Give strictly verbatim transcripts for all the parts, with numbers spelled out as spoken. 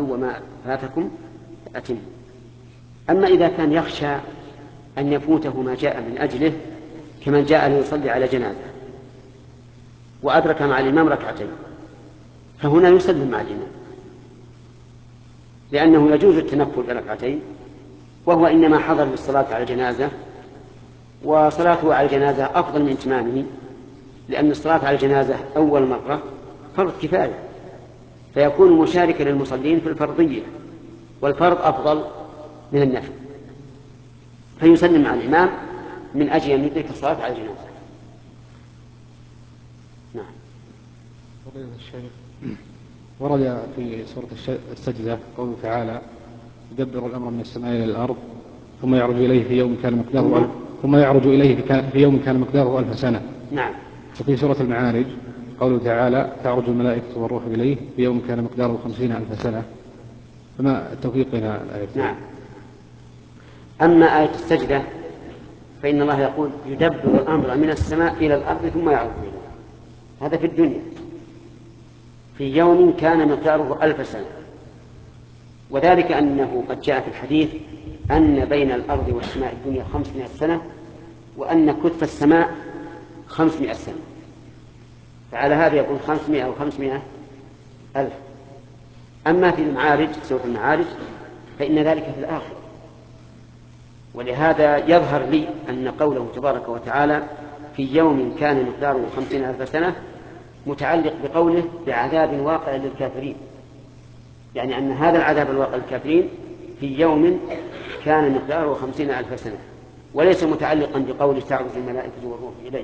تقضوا وما فاتكم فأتموا. أما إذا كان يخشى أن يفوته ما جاء من أجله كمن جاء ليصلي على جنازة وأدرك مع الإمام ركعتين، فهنا يسلم مع الإمام، لأنه يجوز التنفل بركعتين، وهو إنما حضر للصلاة على الجنازة، وصلاته على الجنازة أفضل من إتمامه، لأن الصلاة على الجنازة أول مرة فرض كفاية، فيكون مشاركا للمصلين في الفرضية، والفرض أفضل من النفل، فيسلم مع الإمام من أجل أن يدرك الصلاة على الجنازة. نعم. فضيلة الشيخ، ورد في سورة السجدة قوله تعالى: يدبر الأمر من السماء إلى الأرض ثم يعرج إليه في يوم كان مقداره ألف ثم يعرج إليه في يوم كان مقداره ألف سنة. نعم. وفي سورة المعارج قوله تعالى: تعرج الملائكة والروح إليه في يوم كان مقداره خمسين ألف سنة. فما التوفيق بين الآيتين؟ نعم. أما آية السجدة فإن الله يقول: يدبر الأمر من السماء إلى الأرض ثم يعرج إليه. هذا في الدنيا في يوم كان مقداره ألف سنة، وذلك أنه قد جاء في الحديث أن بين الأرض والسماء الدنيا خمسمائة سنة، وأن كتف السماء خمسمائة سنة، فعلى هذا يكون خمسمائة وخمسمائة ألف. أما في المعارج سورة المعارج فإن ذلك في الآخر، ولهذا يظهر لي أن قوله تبارك وتعالى في يوم كان مقداره خمسين ألف سنة متعلق بقوله بعذاب واقع للكافرين، يعني أن هذا العذاب الواقع للكافرين في يوم كان مقداره خمسين ألف سنة، وليس متعلقا بقوله تعرج الملائكة والروح إليه،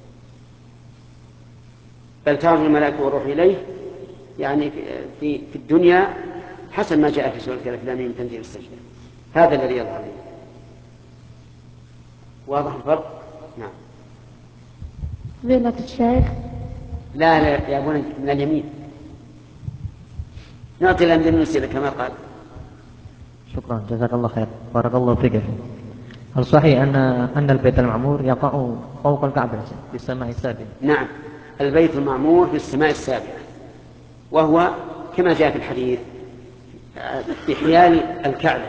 بل تعرج الملائكة والروح إليه يعني في, في الدنيا حسب ما جاء في سورة الألف لام ميم تنزيل السجدة. هذا الذي يظهر لي. واضح الفرق؟ نعم. فضيلة الشيخ. لا لا يا أبونا من اليمين، نعطي الأندلس كما قال. شكرا، جزاك الله خير، بارك الله فيك. هل صحيح أن أن البيت المعمور يقع فوق الكعبة في السماء السابعة؟ نعم، البيت المعمور في السماء السابعة، وهو كما جاء في الحديث بحيال الكعبة.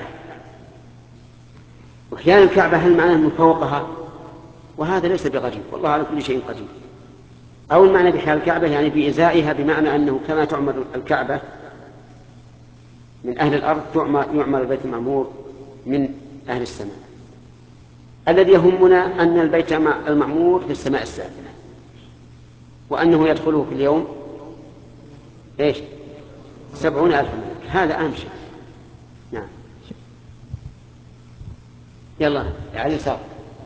وحيال الكعبة هل معناه من فوقها؟ وهذا ليس بغريب، والله على كل شيء قدير. أو المعنى بحيال الكعبة يعني بإزائها، بمعنى أنه كما تعمر الكعبة من أهل الأرض يعمر البيت المعمور من أهل السماء. الذي يهمنا أن البيت المعمور في السماء السابعة، وأنه يدخله في اليوم إيش؟ سبعون ألف ملك، هذا أهم شيء. نعم. يلا على اليسار.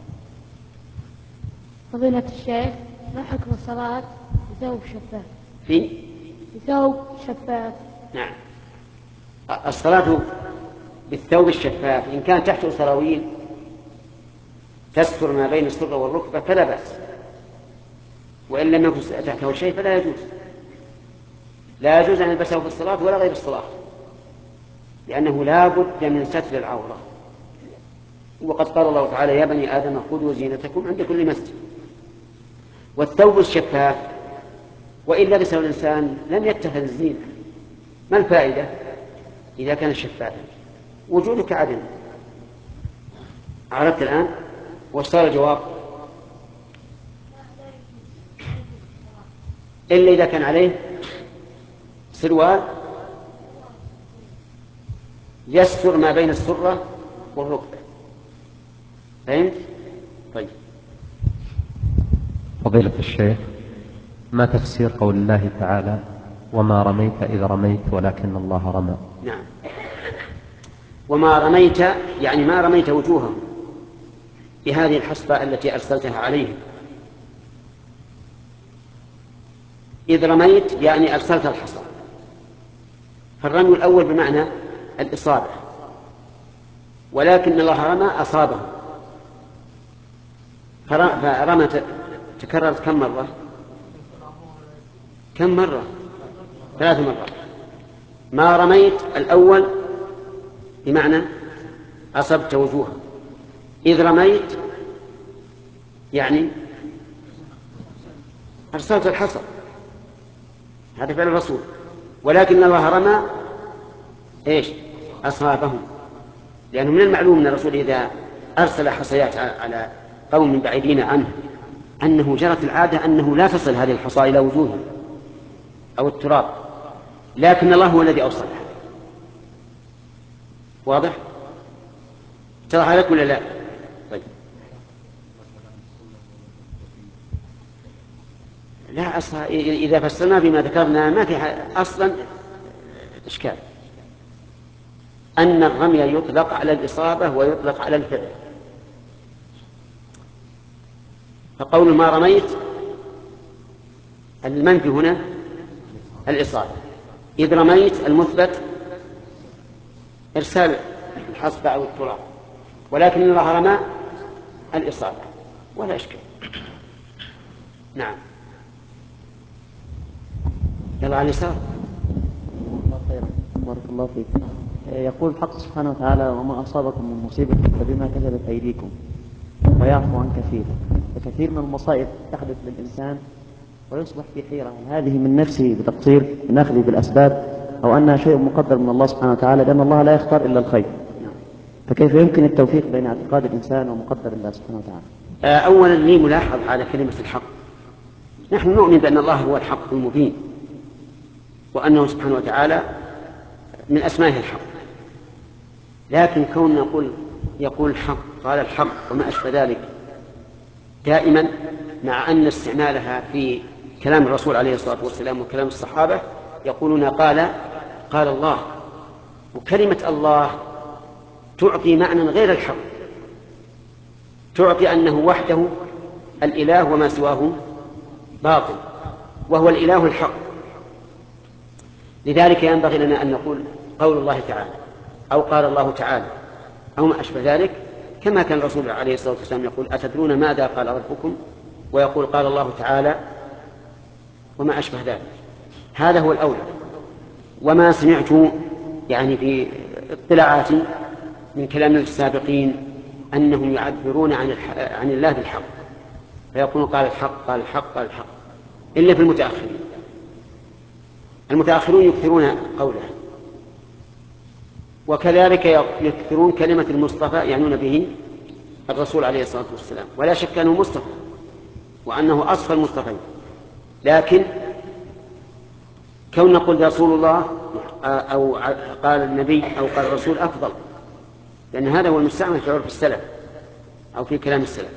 فضيلة الشيخ، ما حكم الصلاة بثوب شفاف؟ في بثوب شفاف. نعم، الصلاة بالثوب الشفاف إن كان تحته سراويل تستر ما بين السرة والركبة فلا بأس، وإن لم يكن تحته شيء فلا يجوز. لا يجوز أن يلبسه في الصلاة ولا غير الصلاة، لأنه لا بد من ستر العورة. وقد قال الله تعالى: يا بني آدم خذوا زينتكم عند كل مسجد. والثوب الشفاف وإن لبسه الإنسان لم يتخذ الزينة، ما الفائدة إذا كان شفافا؟ وجودك عدم. عرفت الآن؟ وصار الجواب إلا إذا كان عليه سروال يستر ما بين السرة والركبة. فهمت؟ طيب. فضيلة الشيخ، ما تفسير قول الله تعالى: وما رميت إذ رميت ولكن الله رمى؟ نعم، وما رميت يعني ما رميت وجوههم بهذه الحصبة التي أرسلتها عليهم. إذ رميت يعني أرسلت الحصى، فالرمي الأول بمعنى الإصابة، ولكن الله رمى أصابه. فرمى تكررت كم مرة؟ كم مرة؟ ثلاث مرات. ما رميت الأول بمعنى أصبت وجوها، إذ رميت يعني أرسلت الحصى، هذا فعل الرسول، ولكن الله رمى إيش أصابهم، لأنه من المعلوم أن الرسول إذا أرسل حصيات على قوم بعيدين عنه أنه جرت العادة أنه لا تصل هذه الحصى إلى وجوههم أو التراب، لكن الله هو الذي أوصلها. واضح؟ اتضح لك ولا لا؟ طيب. لا أصلا إذا فسرنا بما ذكرنا ما في أصلا إشكال أن الرمي يطلق على الإصابة ويطلق على الفعل. فقول ما رميت المنفي هنا الإصابة، إذ رميت المثبت إرسال الحصبة أو التراب، ولكن الله رمى الإصابة ولا إشكال. نعم. يلا على اليسار. الله خيرا، بارك الله فيك. يقول الحق سبحانه وتعالى: وما أصابكم من مصيبة فبما كسبت أيديكم ويعفو عن كثير. فكثير من المصائب تحدث للإنسان ويصبح في حيرة، هذه من نفسه بتقصير من أخذه بالأسباب أو أنها شيء مقدر من الله سبحانه وتعالى، لأن الله لا يختار إلا الخير. فكيف يمكن التوفيق بين اعتقاد الإنسان ومقدر الله سبحانه وتعالى؟ أولا لي ملاحظ على كلمة الحق. نحن نؤمن بأن الله هو الحق المبين، وأنه سبحانه وتعالى من أسمائه الحق، لكن كون نقول يقول الحق قال الحق وما أشبه ذلك دائما، مع أن استعمالها في كلام الرسول عليه الصلاة والسلام وكلام الصحابة يقولون قال قال الله، وكلمة الله تعطي معنى غير الحق، تعطي أنه وحده الإله وما سواه باطل، وهو الإله الحق. لذلك ينبغي لنا أن نقول قول الله تعالى أو قال الله تعالى أو ما أشبه ذلك، كما كان الرسول عليه الصلاة والسلام يقول: أتدرون ماذا قال ربكم؟ ويقول قال الله تعالى وما أشبه ذلك. هذا هو الأولى. وما سمعت يعني في اطلاعاتي من كلام السابقين أنهم يعبرون عن, عن الله بالحق، فيقولون قال الحق قال الحق قال الحق، إلا في المتأخرين. المتأخرون يكثرون قوله، وكذلك يكثرون كلمة المصطفى، يعنون به الرسول عليه الصلاة والسلام، ولا شك أنه مصطفى وأنه أصفى المصطفين، لكن كون نقول رسول الله أو قال النبي أو قال الرسول أفضل، لأن هذا هو المستعمل في عرف السلف أو في كلام السلف.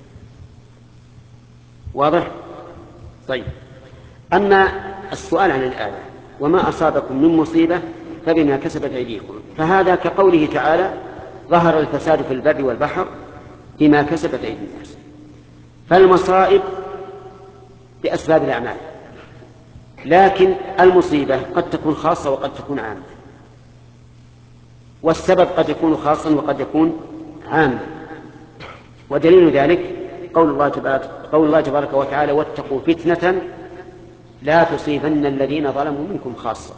واضح؟ طيب. أما السؤال عن الآية وما أصابكم من مصيبة فبما كسبت أيديكم، فهذا كقوله تعالى: ظهر الفساد في البر والبحر بما كسبت أيدي الناس. فالمصائب بأسباب الأعمال، لكن المصيبة قد تكون خاصة وقد تكون عامة، والسبب قد يكون خاصا وقد يكون عاما. ودليل ذلك قول الله تبارك, قول الله تبارك وتعالى: واتقوا فتنة لا تصيبن الذين ظلموا منكم خاصة.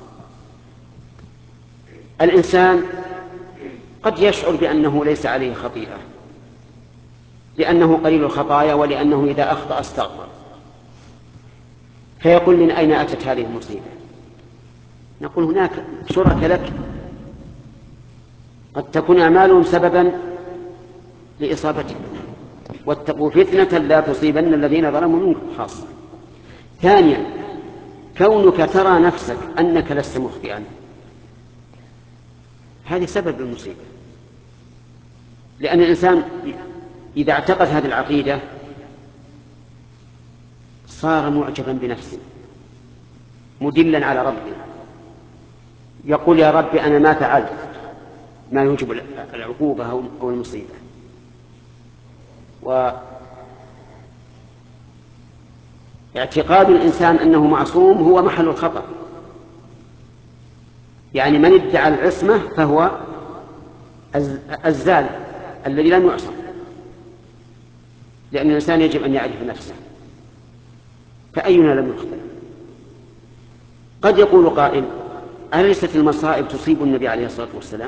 الإنسان قد يشعر بأنه ليس عليه خطيئة، لأنه قليل الخطايا، ولأنه إذا أخطأ استغفر، فيقول: من أين أتت هذه المصيبة؟ نقول: هناك شركاء لك قد تكون أعمالهم سببا لإصابتك، واتقوا فتنة لا تصيبن الذين ظلموا منكم خاصة. ثانيا، كونك ترى نفسك أنك لست مخطئا، هذه سبب المصيبة، لأن الإنسان إذا اعتقد هذه العقيدة صار معجبا بنفسه مدلا على ربه، يقول: يا رب أنا ما فعلت ما يوجب العقوبة أو المصيبة. واعتقاد الإنسان أنه معصوم هو محل الخطأ، يعني من ادعى العصمة فهو الزال الذي لم يعصم، لأن الإنسان يجب أن يعرف نفسه، فأينا لم يخطئ؟ قد يقول قائل: أليست المصائب تصيب النبي عليه الصلاة والسلام؟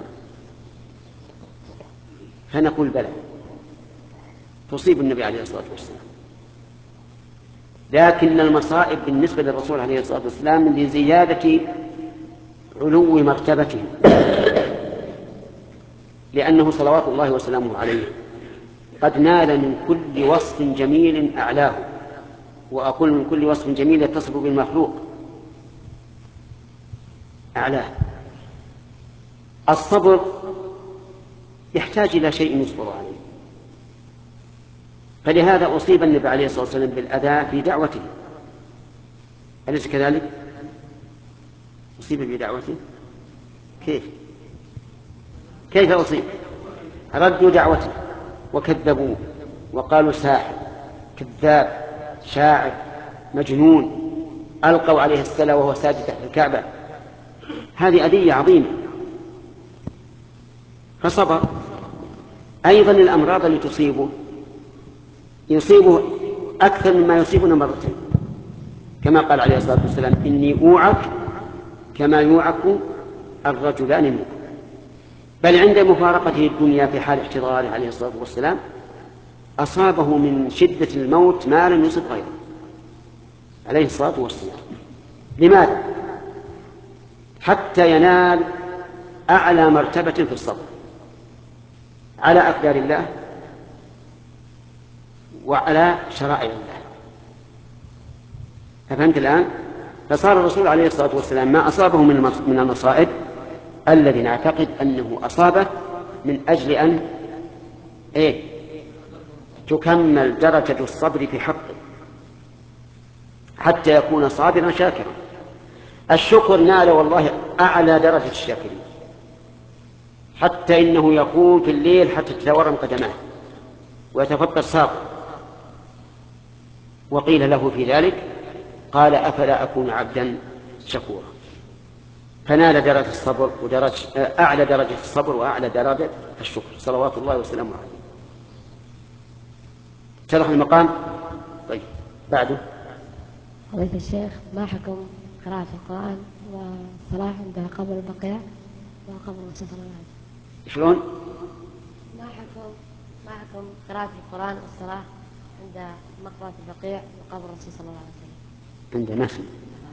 فنقول: بلى، تصيب النبي عليه الصلاة والسلام، لكن المصائب بالنسبة للرسول عليه الصلاة والسلام لزيادة علو مرتبتهم، لأنه صلوات الله وسلامه عليه قد نال من كل وصف جميل أعلاه، وأقول من كل وصف جميل يتصف بالمخلوق أعلاه. الصبر يحتاج إلى شيء يصبر عليه، فلهذا أصيب النبي عليه الصلاة والسلام بالأذى في دعوته، أليس كذلك؟ أصيب بدعوته كيف؟ كيف أصيب؟ ردوا دعوته وكذبوه وقالوا ساحر كذاب شاعر مجنون، ألقوا عليه السلا وهو ساجد تحت الكعبة. هذه أذية عظيمة، فصبر. أيضا الأمراض اللي تصيبه يصيبه أكثر مما يصيبنا مرتين، كما قال عليه الصلاة والسلام: إني أوعك كما يوعك الرجلان منكم. بل عند مفارقته الدنيا في حال احتضاره عليه الصلاة والسلام أصابه من شدة الموت ما لم يصب غيره عليه الصلاة والسلام. لماذا؟ حتى ينال أعلى مرتبة في الصبر على أقدار الله وعلى شرائع الله. فهمت الآن؟ فصار الرسول عليه الصلاة والسلام ما أصابه من المصائب الذي نعتقد أنه أصابه من أجل أن إيه؟ تكمل درجة الصبر في حقه حتى يكون صابرا شاكرا. الشكر نال والله أعلى درجة الشاكرين، حتى إنه يقوم في الليل حتى تتورم قدماه ويتفطر ساقه، وقيل له في ذلك قال: أفلا أكون عبدا شكورا. فنال درجة الصبر ودرجة أعلى درجة الصبر وأعلى درجة الشكر صلوات الله وسلامه عليه. شرح المقام. طيب بعده فضيلة الشيخ، ما حكم قراءة القرآن والصلاة عند قبر البقيع وقبر الرسول صلى الله عليه وسلم؟ شلون؟ ما حكم ما حكم قراءة القرآن والصلاة عند مقبرة البقيع وقبر الرسول صلى الله عليه وسلم؟ عند نفسه.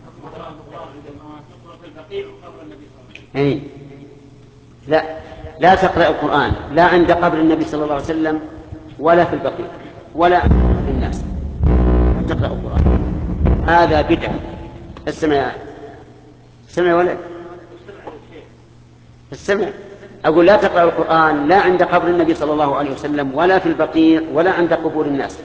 أي لا لا تقرأ القرآن لا عند قبر النبي صلى الله عليه وسلم ولا في البقيع ولا عند الناس. لا تقرأ القرآن، هذا بدعة. السمع السمع ولا السمع أقول لا تقرأ القرآن لا عند قبر النبي صلى الله عليه وسلم ولا في البقيع ولا عند قبور الناس.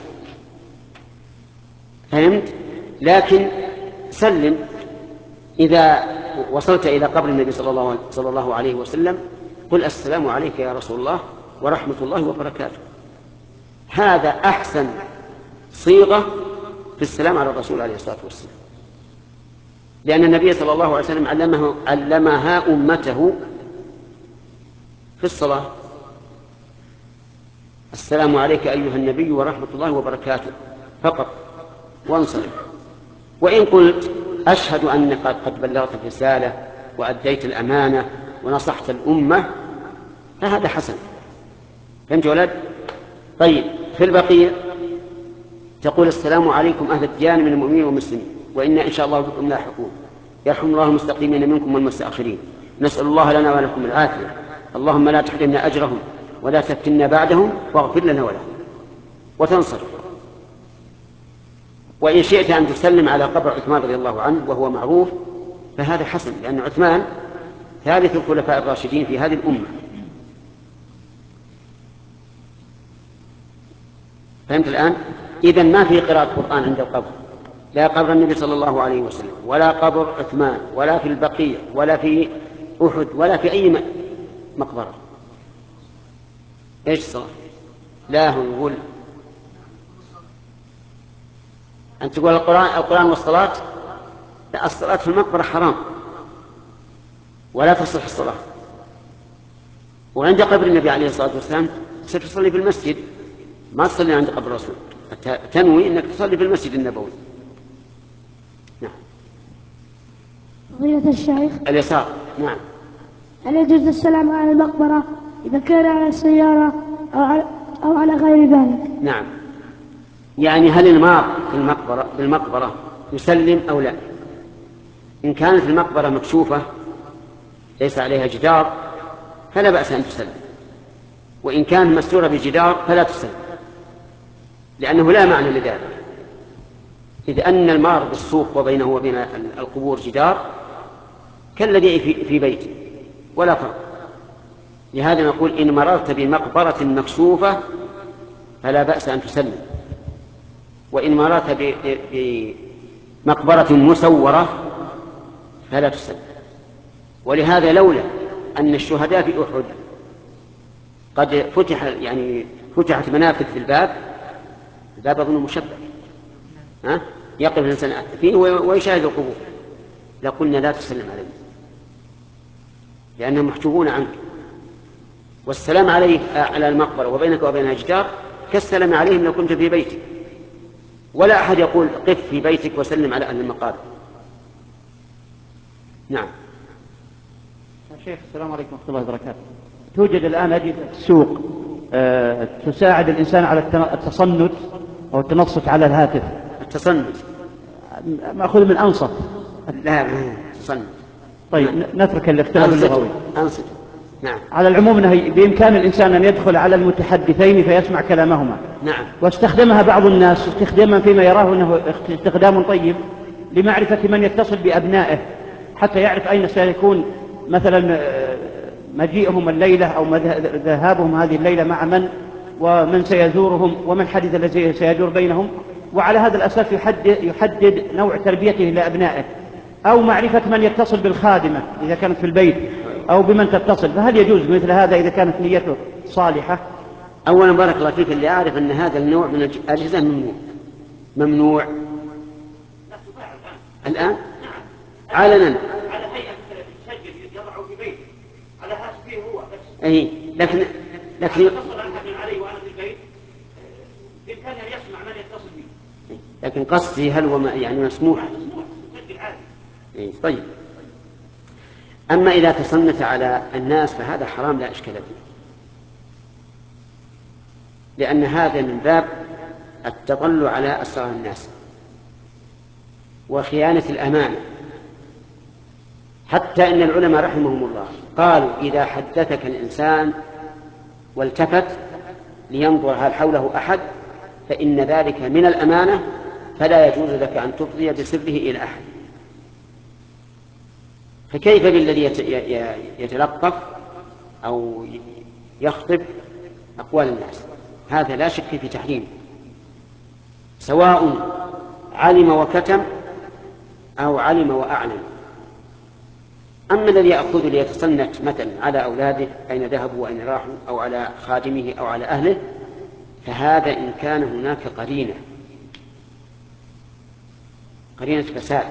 فهمت؟ لكن سلم إذا وصلت إلى قبر النبي صلى الله عليه وسلم قل: السلام عليك يا رسول الله ورحمة الله وبركاته. هذا أحسن صيغة في السلام على الرسول عليه الصلاة والسلام، لأن النبي صلى الله عليه وسلم علمه علمها أمته في الصلاة: السلام عليك أيها النبي ورحمة الله وبركاته فقط وانصرف. وإن قلت: أشهد أنك قد بلغت الرسالة وأديت الأمانة ونصحت الأمة، فهذا حسن. فهمت ولد؟ طيب في البقيع تقول: السلام عليكم أهل الديان من المؤمنين والمسلمين وإنا إن شاء الله بكم لاحقون، يرحم الله المستقيمين منكم والمستأخرين، نسأل الله لنا ولكم العافية، اللهم لا تحرمنا أجرهم ولا تفتنا بعدهم واغفر لنا ولهم، وتنصرف. وإن شئت أن تسلم على قبر عثمان رضي الله عنه وهو معروف فهذا حسن، لأن عثمان ثالث الخلفاء الراشدين في هذه الأمة. فهمت الآن؟ إذن ما في قراءة قرآن عند القبر، لا قبر النبي صلى الله عليه وسلم ولا قبر عثمان ولا في البقيع ولا في أحد ولا في أي مقبرة. إيش الصلاة؟ لا هو يقول أن تقول القرآن القرآن والصلاة. لا، الصلاة في المقبرة حرام ولا تصح الصلاة. وعند قبر النبي عليه الصلاة والسلام ستصلي في المسجد، ما تصلي عند قبر الرسول، تنوي أنك تصلي في المسجد النبوي. نعم. فضيلة الشيخ، اليسار. نعم. هل يجوز السلام على المقبرة إذا كان على السيارة أو على, أو على غير ذلك؟ نعم، يعني هل المار في المقبرة, في المقبرة يسلم أو لا؟ إن كانت المقبرة مكشوفة ليس عليها جدار فلا بأس أن تسلم، وإن كان مستورة بجدار فلا تسلم، لأنه لا معنى لذلك، إذ أن المار بالسوق وبينه وبين القبور جدار كالذي في بيته ولا فرق. لهذا نقول إن مررت بمقبرة مكشوفة فلا بأس أن تسلم، وإن مررت بمقبرة مسورة فلا تسلم. ولهذا لولا أن الشهداء في أحد قد فتح يعني فتحت منافذ في الباب، الباب أظن مشبك، ها يقف الإنسان فيه ويشاهد القبور، لقلنا لا تسلم عليه لأنهم محجوبون عنك، والسلام عليه على المقبرة وبينك وبينها جدار كالسلام عليهم لو كنت في بيتك، ولا أحد يقول قف في بيتك وسلم على أهل المقابر. نعم. شيخ السلام عليكم ورحمة الله وبركاته. توجد الآن أجهزة السوق أه تساعد الإنسان على التصنت أو التنصت على الهاتف. التصنت مأخوذ من أنصت. لا تصنت. طيب نعم. نترك الاختلاف اللغوي. أنصت. نعم. على العموم أنه بإمكان الإنسان أن يدخل على المتحدثين فيسمع كلامهما. نعم. واستخدمها بعض الناس استخداما فيما يراه أنه استخدام طيب لمعرفة من يتصل بأبنائه حتى يعرف أين سيكون مثلا مجيئهم الليلة أو ذهابهم هذه الليلة مع من، ومن سيزورهم، وما الحديث الذي سيدور بينهم، وعلى هذا الأساس يحدد, يحدد نوع تربيته لأبنائه، أو معرفة من يتصل بالخادمة إذا كانت في البيت أو بمن تتصل. فهل يجوز مثل هذا إذا كانت نيته صالحة؟ أولا بارك الله فيك، اللي أعرف أن هذا النوع من الأجهزة ممنوع. ممنوع الآن علنا على هيئة تسجل يضعه في بيته على هاتفه هو بس. أي لكن لكن يتصل أحد علي وأنا في البيت بإمكانه أن يسمع من يتصل به. لكن قصدي هل هو يعني مسموح؟ مسجل عادي. إيه طيب. أما إذا تصنت على الناس فهذا حرام لا إشكال فيه، لأن هذا من باب التطلع على أسرار الناس وخيانة الأمانة. حتى إن العلماء رحمهم الله قالوا إذا حدثك الإنسان والتفت لينظر هل حوله أحد فإن ذلك من الأمانة، فلا يجوز لك أن تفضي بسره إلى أحد. فكيف بالذي يتلقف أو يخطب أقوال الناس؟ هذا لا شك في تحريمه، سواء علم وكتم أو علم وأعلم. أما الذي يأخذ ليتصنت مثلا على أولاده أين ذهبوا وأين راحوا، أو على خادمه أو على أهله، فهذا إن كان هناك قرينة قرينة فساد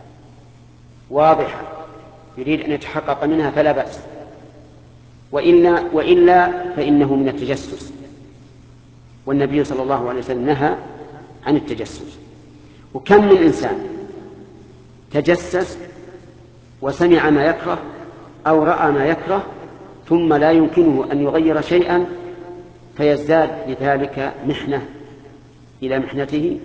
واضحة يريد أن يتحقق منها فلا بأس، وإلا, وإلا فإنه من التجسس، والنبي صلى الله عليه وسلم نهى عن التجسس. وكم من إنسان تجسس وسمع ما يكره أو رأى ما يكره ثم لا يمكنه أن يغير شيئا فيزداد لذلك محنة إلى محنته،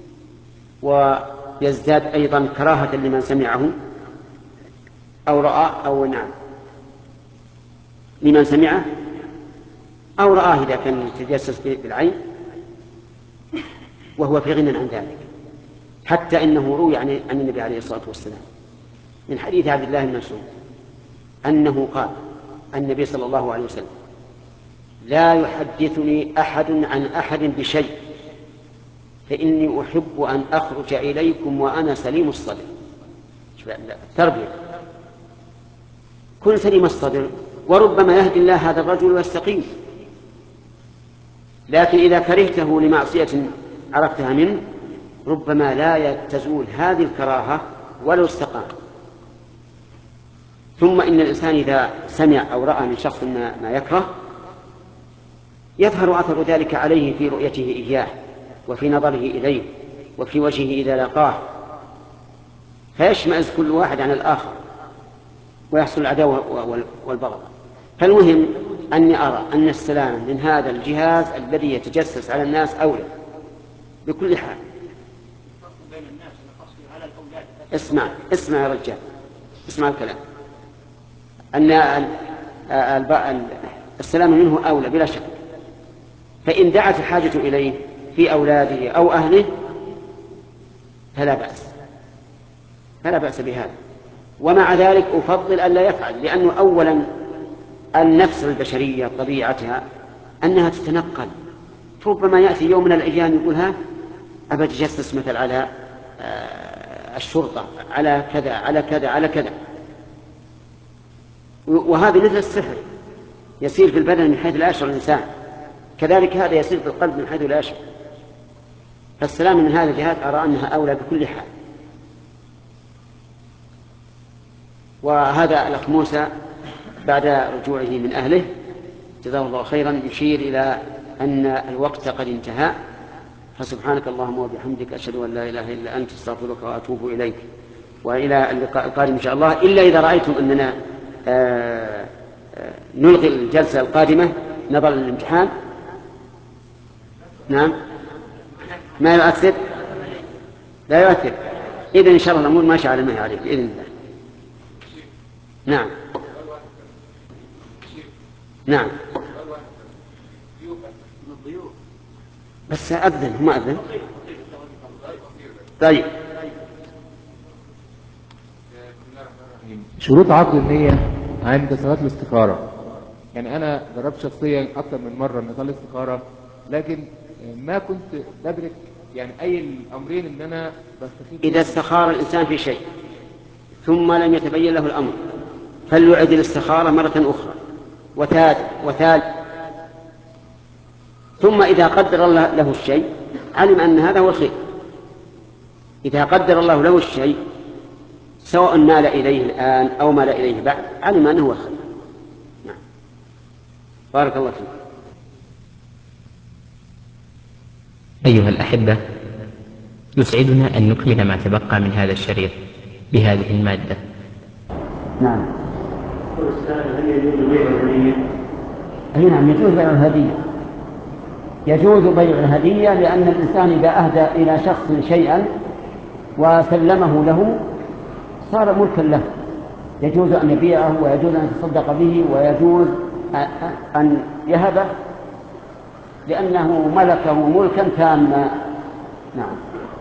ويزداد أيضا كراهة لمن سمعه أو رأى أو نعم لمن سمعه أو رآه إذا كان يتجسس بالعين وهو في غنى عن ذلك. حتى إنه روي عن النبي عليه الصلاة والسلام من حديث عبد الله بن مسعود أنه قال النبي صلى الله عليه وسلم لا يحدثني أحد عن أحد بشيء فإني أحب أن أخرج إليكم وأنا سليم الصدر. التربية كن سليم الصدر، وربما يهدي الله هذا الرجل ويستقيم. لكن إذا كرهته لمعصية عرفتها منه ربما لا تزول هذه الكراهة ولو استقام. ثم إن الإنسان إذا سمع أو رأى من شخص ما يكره يظهر أثر ذلك عليه في رؤيته إياه وفي نظره إليه وفي وجهه إذا لقاه، فيشمئز كل واحد عن الآخر ويحصل العداوة والبغض. فالمهم أني أرى أن السلام من هذا الجهاز الذي يتجسس على الناس أولى بكل حال. اسمع اسمع يا رجال، اسمع الكلام. أن السلام منه أولى بلا شك، فإن دعت الحاجة إليه في أولاده أو أهله فلا بأس فلا بأس بهذا. ومع ذلك أفضل أن لا يفعل، لأنه أولا النفس البشرية طبيعتها أنها تتنقل، ربما يأتي يوم من الأيام يقول ها أبى أتجسس مثل على الشرطة، على كذا على كذا على كذا. وهذا مثل السحر يسير في البدن من حيث لا يشعر الإنسان، كذلك هذا يسير في القلب من حيث لا يشعر. فالسلام من هذا الجهات أرى أنها أولى بكل حال. وهذا الأخ موسى بعد رجوعه من أهله جزاه الله خيرا يشير إلى أن الوقت قد انتهى، فسبحانك اللهم وبحمدك أشهد أن لا إله إلا أنت استغفرك وأتوب إليك، وإلى اللقاء القادم إن شاء الله، إلا إذا رأيتم أننا آآ آآ نلغي الجلسة القادمة نظرا للامتحان. نعم ما يؤثر لا يؤثر، إذن إن شاء الله الأمور ماشية على ما هي عليه بإذن الله. نعم نعم بس أذن هم أذن. طيب شروط عقد النية عند صلاة الاستخارة. يعني أنا جربت شخصيا أكثر من مرة أن أصلي استخارة، لكن ما كنت بدرك يعني أي الأمرين إن أنا بستخير. إذا استخار الإنسان في شيء ثم لم يتبين له الأمر فليعد الاستخارة مرة أخرى وثالث وثالث، ثم إذا قدر الله له الشيء علم أن هذا هو الخير. إذا قدر الله له الشيء سواء مال إليه الآن أو مال إليه بعد علم أنه هو الخير. نعم بارك الله فيك. أيها الأحبة، يسعدنا أن نكمل ما تبقى من هذا الشريط بهذه المادة. نعم. هل يجوز بيع الهدية؟ أي نعم يجوز بيع الهدية. يجوز بيع الهدية لأن الإنسان إذا أهدى إلى شخص شيئا وسلمه له صار ملكا له، يجوز أن يبيعه ويجوز أن يتصدق به ويجوز أن يهبه لأنه ملكه ملكا تاما. نعم.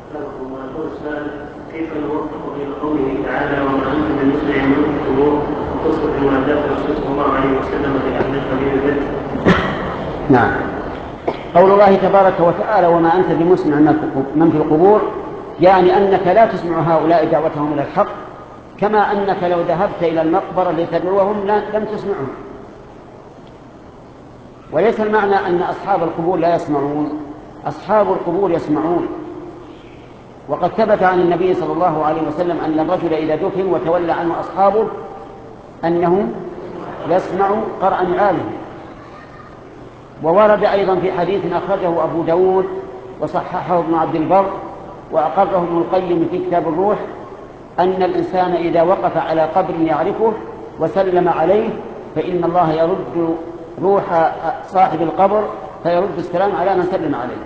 كيف نوفق بين قوله تعالى وما أنت بمسمع من القبور وتصبح المعدات الرسول صلى الله عليه وسلم في أهل قبيل البيت؟ نعم. قول الله تبارك وتعالى وما أنت بمسمع من في القبور يعني أنك لا تسمع هؤلاء دعوتهم إلى الحق، كما أنك لو ذهبت إلى المقبرة لتدعوهم لم تسمعهم. وليس المعنى أن أصحاب القبور لا يسمعون، أصحاب القبور يسمعون. وقد ثبت عن النبي صلى الله عليه وسلم أن الرجل إذا دفن وتولى عنه أصحابه أنه يسمع قرأ نعاله. وورد أيضا في حديث أخرجه أبو داود وصححه ابن عبد البر وأقره ابن القيم في كتاب الروح أن الإنسان إذا وقف على قبر يعرفه وسلم عليه فإن الله يرد روح صاحب القبر فيرد السلام على من سلم عليه.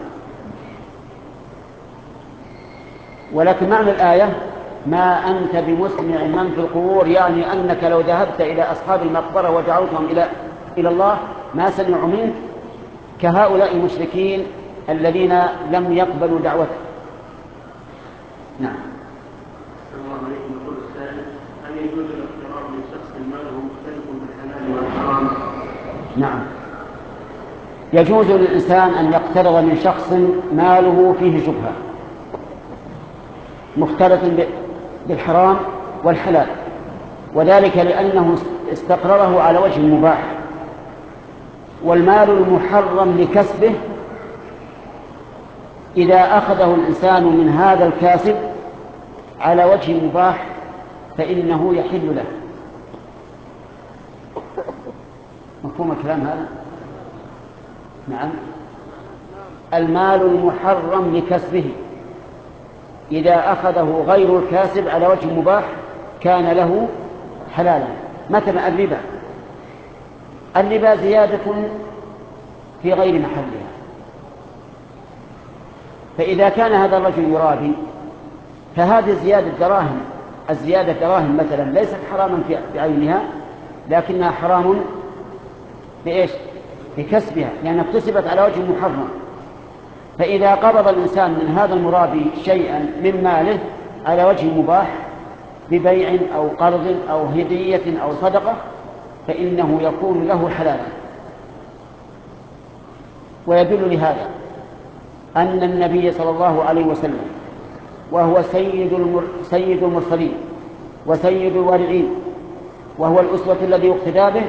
ولكن معنى الآية ما أنت بمسمع من في القبور يعني أنك لو ذهبت إلى أصحاب المقبرة ودعوتهم إلى إلى الله ما سمعوا منك كهؤلاء المشركين الذين لم يقبلوا دعوته. نعم. الله عليكم. يقول السائل هل يجوز الاقتراض من شخص ماله مختلف بالحلال والحرام؟ نعم يجوز للإنسان أن يقترض من شخص ماله فيه شبهة مختلط بالحرام والحلال، وذلك لأنه استقرره على وجه مباح. والمال المحرم لكسبه إذا أخذه الإنسان من هذا الكاسب على وجه مباح فإنه يحل له. مفهوم الكلام هذا؟ نعم. المال المحرم لكسبه إذا أخذه غير الكاسب على وجه مباح كان له حلالا. مثلا الربا، الربا زيادة في غير محلها، فإذا كان هذا الرجل يرابي فهذه زيادة دراهم، الزيادة دراهم مثلا ليست حراما في بعينها، لكنها حرام بإيش؟ بكسبها، لأنها اكتسبت على وجه محرم. فإذا قبض الإنسان من هذا المرابي شيئا من ماله على وجه مباح ببيع أو قرض أو هدية أو صدقة فإنه يكون له حلالا. ويدل لهذا أن النبي صلى الله عليه وسلم وهو سيد المر... سيد المرسلين وسيد الورعين وهو الأسوة الذي يقتدى به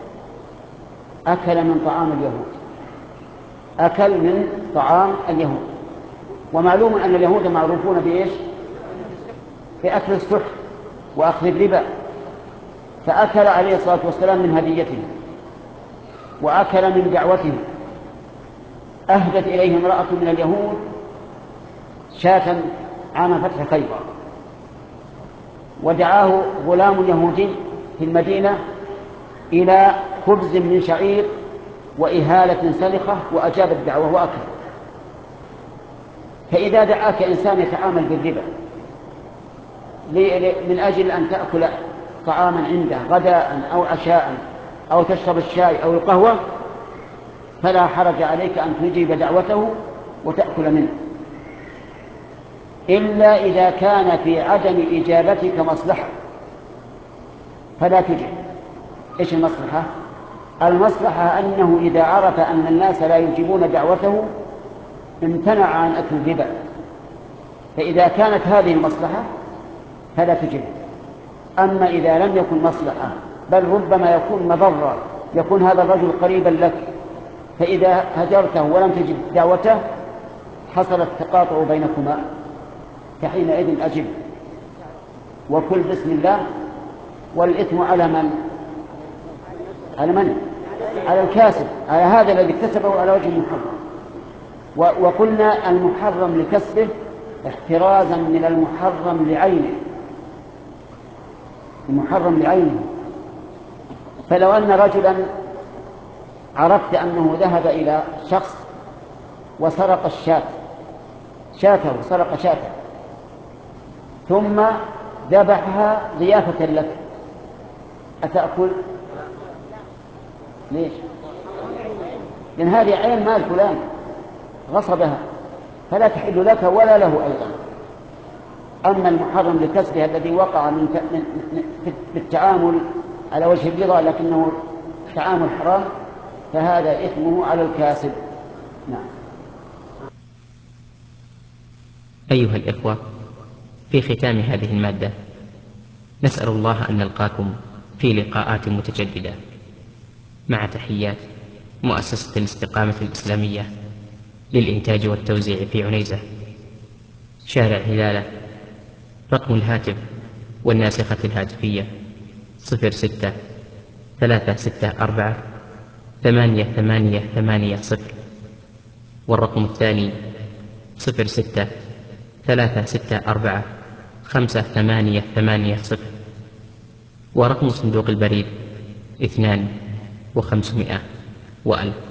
أكل من طعام اليهود، أكل من طعام اليهود. ومعلوم أن اليهود معروفون بإيش؟ بأكل السحت وأخذ الربا، فأكل عليه الصلاة والسلام من هديته وأكل من دعوته. أهدت إليه امرأة من اليهود شاة عام فتح خيبر، ودعاه غلام يهودي في المدينة إلى خبز من شعير وإهالة سلخة، وأجاب الدعوة وأكل. فإذا دعاك إنسان يتعامل بالربا من أجل أن تأكل طعاما عنده غداء أو عشاء أو تشرب الشاي أو القهوة فلا حرج عليك أن تجيب دعوته وتأكل منه، إلا إذا كان في عدم إجابتك مصلحة فلا تجب. إيش المصلحة؟ المصلحة أنه إذا عرف أن الناس لا يجيبون دعوته امتنع عن أكل الربا، فإذا كانت هذه المصلحة فلا تجب. أما إذا لم يكن مصلحة بل ربما يكون مضرة، يكون هذا الرجل قريبا لك، فإذا هجرته ولم تجب دعوته حصل التقاطع بينكما، فحينئذ أجب وكل بسم الله. والإثم على من؟ على من؟ على الكاسب، على هذا الذي اكتسبه على وجه محرم. وقلنا المحرم لكسبه احترازا من المحرم لعينه، المحرم لعينه. فلو أن رجلا عرفت أنه ذهب إلى شخص وسرق الشاة شاته سرق شاته ثم ذبحها ضيافة لك، أتأكل؟ ليش؟ لأن هذه عين مال فلان غصبها فلا تحل لك ولا له أيضا. أما المحرم لكسبها الذي وقع من في التعامل على وجه الرضا لكنه تعامل حرام فهذا إثمه على الكاسب. نعم. أيها الإخوة، في ختام هذه المادة نسأل الله أن نلقاكم في لقاءات متجددة، مع تحيات مؤسسة الاستقامة الإسلامية للإنتاج والتوزيع في عنيزة، شارع هلالة. رقم الهاتف والناسخة الهاتفية صفر ستة ثلاثة ستة أربعة ثمانية ثمانية ثمانية صفر، والرقم الثاني صفر ستة ثلاثة ستة أربعة خمسة ثمانية ثمانية صفر، ورقم صندوق البريد اثنان وخمسمائة وألف.